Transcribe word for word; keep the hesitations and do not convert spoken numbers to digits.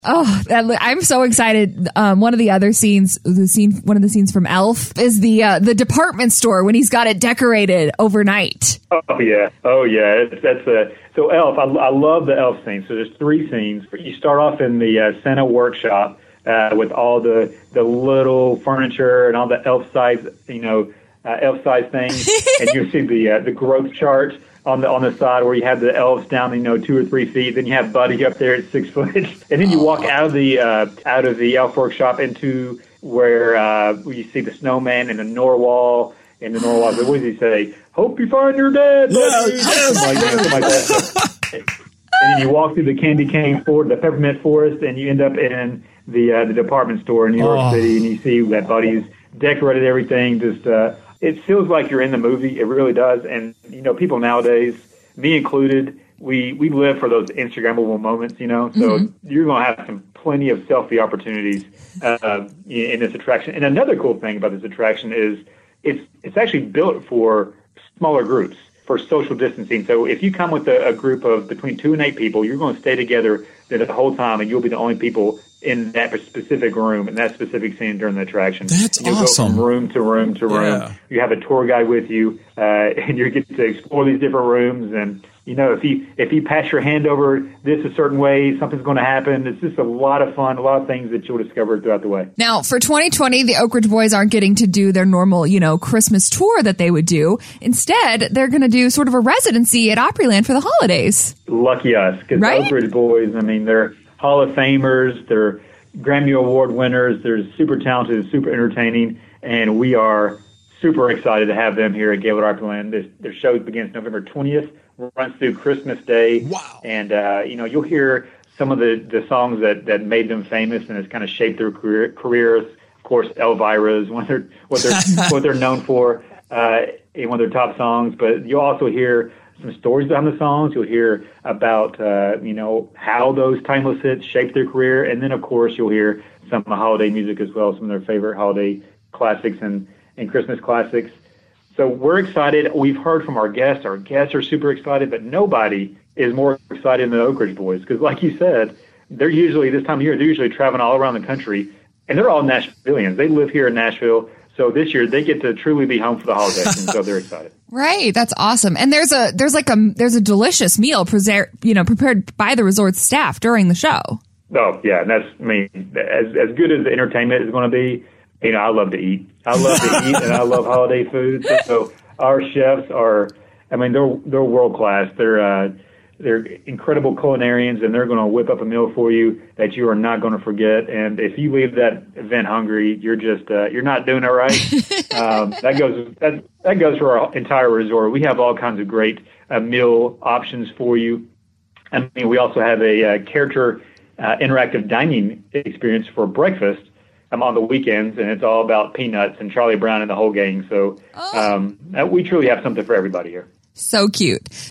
Oh, that, I'm so excited. Um, one of the other scenes, the scene, one of the scenes from Elf is the uh, the department store when he's got it decorated overnight. Oh yeah, oh yeah. It's, that's a so Elf. I, I love the Elf scene. So there's three scenes. You start off in the uh, Santa workshop uh, with all the the little furniture and all the elf size, you know, uh, elf size things, and you see the uh, the growth chart on the on the side where you have the elves down, you know, two or three feet. Then you have Buddy up there at six foot, and then you walk out of the uh, out of the elf workshop into where uh, you see the snowman and the Norwal. And the Norwal, what does he say? Hope you find your dad, buddy. Yeah, yes, like, yes. like that. And then you walk through the candy cane forest, the peppermint forest, and you end up in the uh, the department store in New York Oh. City, and you see that Buddy's decorated everything. Just uh, it feels like you're in the movie. It really does. And you know, people nowadays, me included, we we live for those Instagrammable moments. You know, so mm-hmm. you're going to have some plenty of selfie opportunities uh, in this attraction. And another cool thing about this attraction is it's it's actually built for smaller groups, for social distancing. So if you come with a, a group of between two and eight people, you're going to stay together the whole time, and you'll be the only people in that specific room, in that specific scene during the attraction. That's and you'll awesome. Go from room to room to room. Yeah. You have a tour guide with you, uh, and you get to explore these different rooms. And you know, if you if you pass your hand over this a certain way, something's going to happen. It's just a lot of fun, a lot of things that you'll discover throughout the way. Now, for twenty twenty, the Oak Ridge Boys aren't getting to do their normal, you know, Christmas tour that they would do. Instead, they're going to do sort of a residency at Opryland for the holidays. Lucky us, because Right? the Oak Ridge Boys, I mean, they're Hall of Famers, they're Grammy Award winners, they're super talented, super entertaining, and we are super excited to have them here at Gaylord Opryland. This, their show begins November twentieth, runs through Christmas Day. Wow. And, uh, you know, you'll hear some of the, the songs that, that made them famous and has kind of shaped their career, careers. Of course, Elvira is one of their, what they're, what they're known for, uh, in one of their top songs. But you'll also hear some stories behind the songs. You'll hear about, uh, you know, how those timeless hits shaped their career. And then, of course, you'll hear some holiday music as well, some of their favorite holiday classics and, and Christmas classics. So we're excited. We've heard from our guests. Our guests are super excited, but nobody is more excited than the Oak Ridge Boys because, like you said, they're usually, this time of year, they're usually traveling all around the country, and they're all Nashvillians. They live here in Nashville. So this year they get to truly be home for the holidays, and so they're excited. Right, that's awesome. And there's a there's like a there's a delicious meal preser- you know prepared by the resort staff during the show. Oh yeah, and that's I mean as as good as the entertainment is going to be. You know, I love to eat. I love to eat, and I love holiday food. So our chefs are, I mean, they're they're world class. They're uh, they're incredible culinarians, and they're going to whip up a meal for you that you are not going to forget. And if you leave that event hungry, you're just uh, you're not doing it right. um, that goes that that goes for our entire resort. We have all kinds of great uh, meal options for you. I mean, we also have a uh, character uh, interactive dining experience for breakfast. I'm on the weekends, and it's all about Peanuts and Charlie Brown and the whole gang. So um, we truly have something for everybody here. So cute.